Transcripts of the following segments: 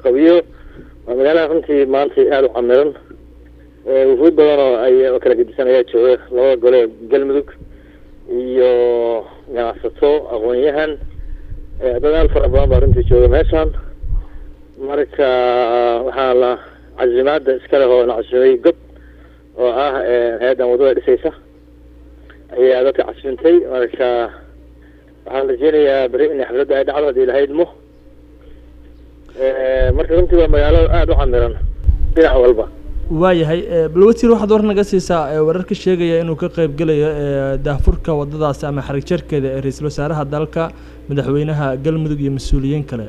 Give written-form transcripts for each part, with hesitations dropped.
qabiyo magaalada runtii maanta aad u camiran wuxuu badan oo ay kala gedisanaya jooga laba gole galmudug iyo ganacsato aqoon-yahan dad fara badan baa runtii jooga meeshaan marka waxaa la cazimaada iska leh oo nacasumay god oo ah hay'addan wadada dhisaysa ayaa dadka casfintay marka waxaan rajeynayaa beri in xafladda ay dhacdo haddii lahayd mo marka runtii waa magaalo aad u camiran dhinac walba waayahay bal wasiir waxaad war naga siisaa wararka sheegaya inuu ka qayb galayo daahfurka wadadaasi ama xarig jarkeeda ee ra-iisul wasaaraha dalka madaxweynaha galmudug iyo mas-uuliyiin kale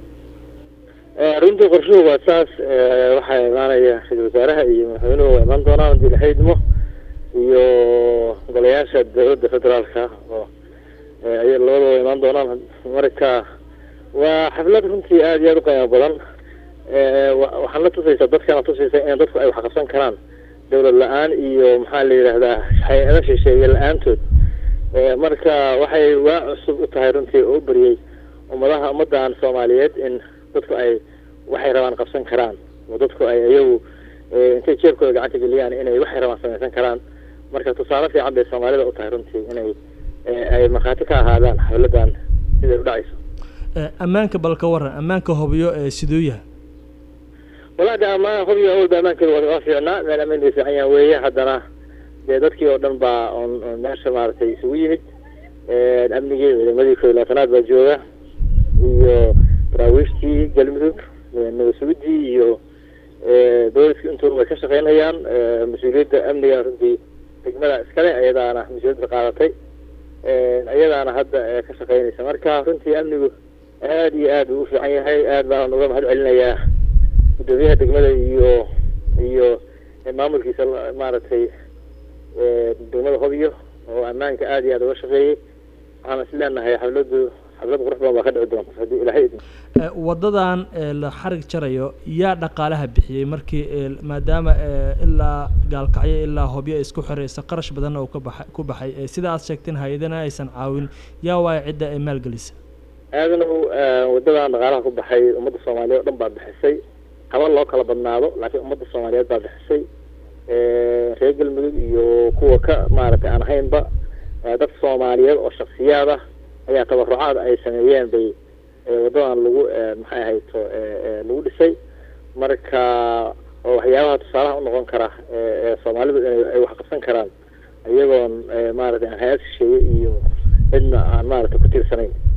runtii qorshuhu waa saas waxaa imaanaya ra-iisul wasaaraha iyo madaxweynuhu waa imaan doonaan haddii lahayd mo iyo golayaasha dowladda federaalka oo ay labadaba imaan doonaan marka waa xaflad runtii aad iyo aad u qiimo badan waxaan la tusaysaa dadkana tusaysa in dadku ay wax qabsan karaan dowlad la-aan iyo maxaa la yidhaahdaa hay-ado shisheeye la-aantood marka waxay waa cusub u tahay runtii oo u bariyey ummaddan soomaaliyeed in dadku ay waxay rabaan qabsan karaan oo dadku ay iyagu intay jeebkooda gacanta geliyaan inay waxay rabaan samaysan karaan marka tusaale fiican bay soomaalida u tahay runtii inay ay markhaati ka ahaadaan xafladan siday u dhacayso ammaanka bal ka waran ammaanka hubiyo siduu yahay walaada ama hubiyo awalba ammaankeedu waa fiicnaa meel ammaan bay fiican yahan weeye haddana dee dadkii oo dhan baa on meesha maaragtay isugu yimid amnigii ciidamadii koob iyo labaatanaad baa jooga iyo daraawiishtii galmudug nabad sugidii iyo dowladkii intuba way ka shaqeynayaan mas-uuliyadda amniga runtii degmada iskale ayadaana mas-uuliyadda qaadatay ayadaana hadda ka shaqeynaysa marka runtii amnigu aad iyo aad uu u fiican yahay aad baan uga mahad celinayaa gudoomiyaha degmada iyo maamulkiisa maaragtay degmada hobyo oo ammaanka aad iyo aad uga shaqeeyey waxaan is leenahay xaflad qurux badan baa ka dhici doonta haddii ilaahay idin wadadan la xarig jarayo yaa dhaqaalaha bixiyey markii maadaama ilaa gaalkacyo ilaa hobyo isku xiraysa qarash badanna uu ku baxay sida aad sheegteen hay-adana aysan caawin yaa waaya cidda ay maalgelisa aadanow wadadan dhaqaalaha ku baxay ummadda soomaaliyeed oo dhan baa bixisay haba loo kala badnaado laakiin ummadda soomaaliyeed baa bixisay reer galmudug iyo kuwa ka maaragtay aan ahaynba dad soomaaliyeed oo shaksiyaad ah ayaa tabarucaad ay sameeyeen bay wadadan lagu maxay ahayto lagu dhisay marka oo waxyaabaha tusaalaha u noqon kara soomaalidu inay wax qabsan karaan iyagoon maaragtay aan hay-ad shisheeye iyo cidna aan maaragtay ku tiirsanayn